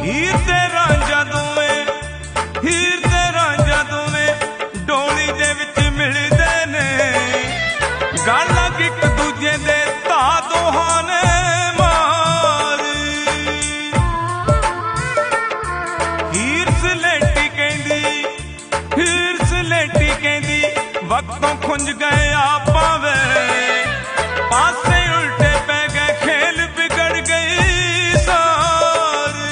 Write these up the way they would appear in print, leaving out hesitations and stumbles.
हीर ते रांझा दोवें हीर ते रांझा दोवें डोली दे विच मिलदे ने गल एक दूजे दे ता दोहां ने वक्तों खुंज गए आपा वे पासे उल्टे पै गए खेल बिगड़ गई सारी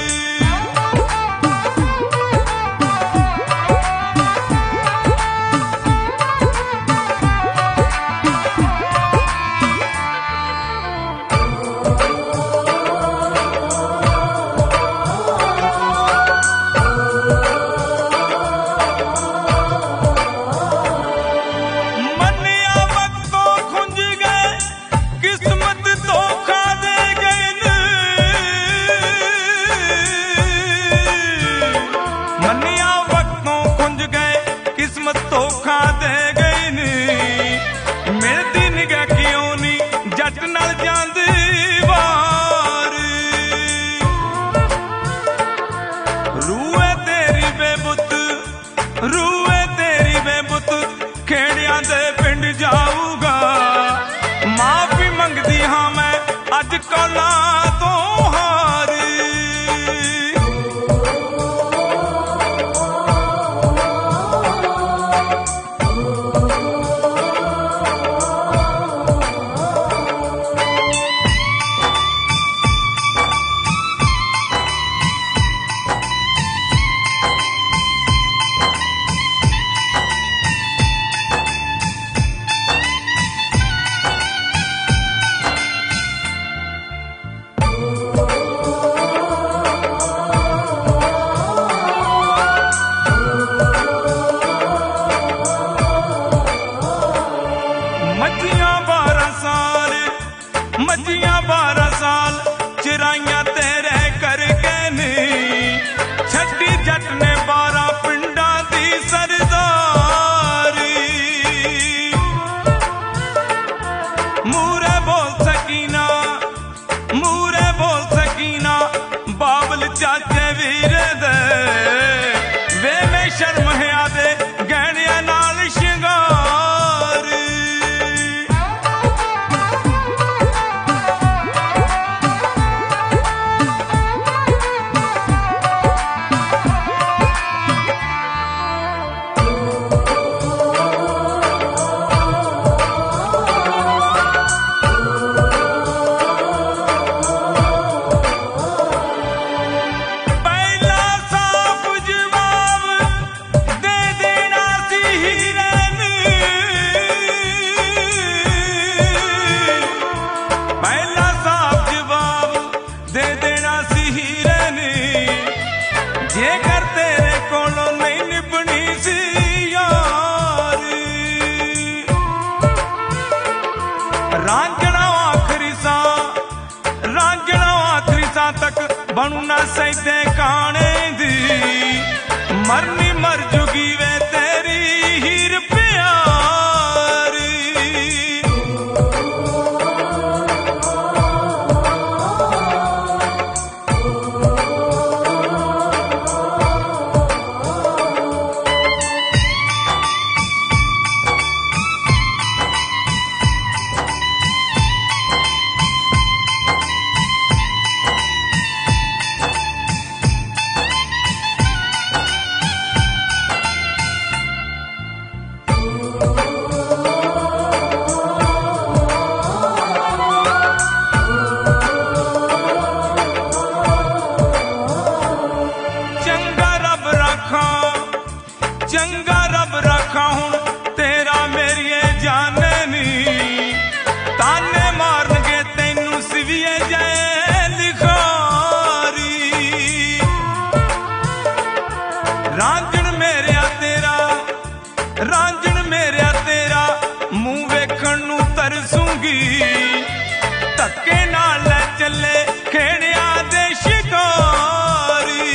रूए तेरी बेबुत खेड़ियां दे पिंड जाऊगा माफी मंगदी हाँ मैं अज कौला तो हारी मजियां 12 साल चिराइयां तेरे करके नी छड्डी जट ने 12 पिंडां दी सरदारी मूरे बोल सकीना बाबल चाचे वीरे दे वे में शर्म है आदे गहनियां नाल शिंगार रांझणा आखरी सा तक बनू ना सैदे काने दी मरनी मर जुगी वे तेरी हीर प्यारी चंगा रब रखा हूं तेरा मेरिए जाने नी ताने मारनगे तैनू सिविए जाए लिखारी रांझण मेरिया तेरा मुंह वेखण नू तरसूंगी धक्के नाल ले चले खेड़िया दे शिकारी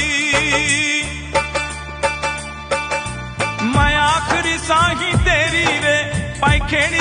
मैं आखरी साही तेरी वे पाई खेड़ी